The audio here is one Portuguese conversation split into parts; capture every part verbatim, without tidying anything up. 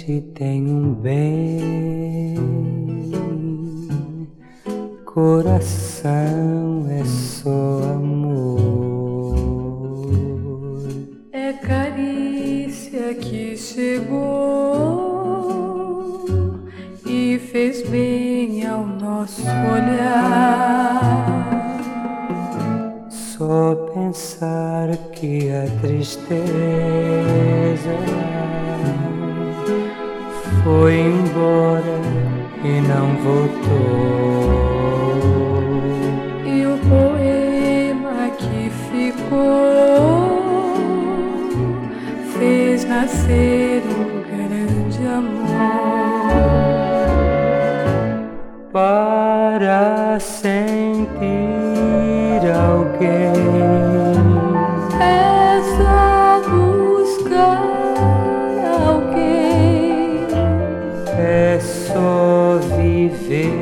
gente tem um bem, coração é só amor. É carícia que chegou e fez bem ao nosso olhar. Só pensar que a tristeza foi embora e não voltou. E o poema que ficou fez nascer um grande amor. Para sentir alguém é só buscar alguém, é só viver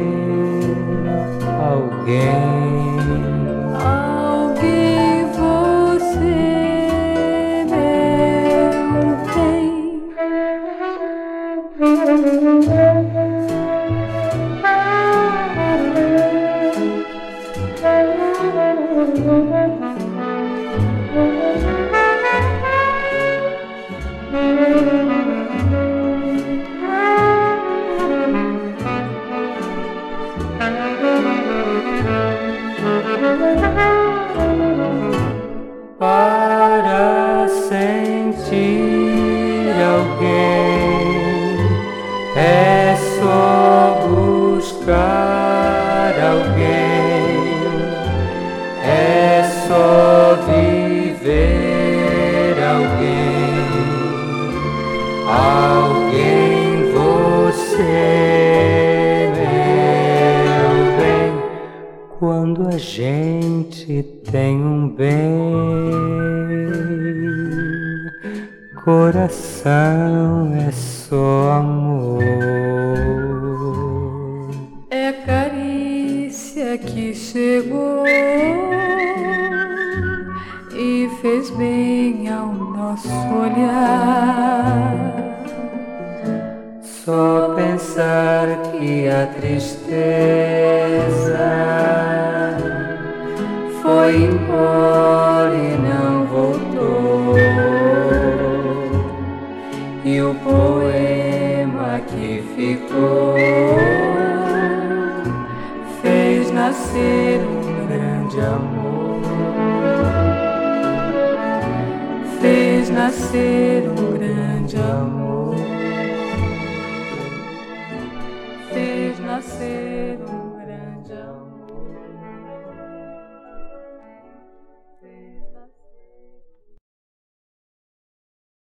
alguém. alguém você, meu bem. Para sentir alguém é só buscar alguém, é só viver alguém, alguém você, meu bem. Quando a gente tem um bem, coração é só amor. É carícia que chegou e fez bem ao nosso olhar. Só pensar que a tristeza foi embora e não voltou. E o poema que ficou fez nascer um grande amor, fez nascer um grande amor.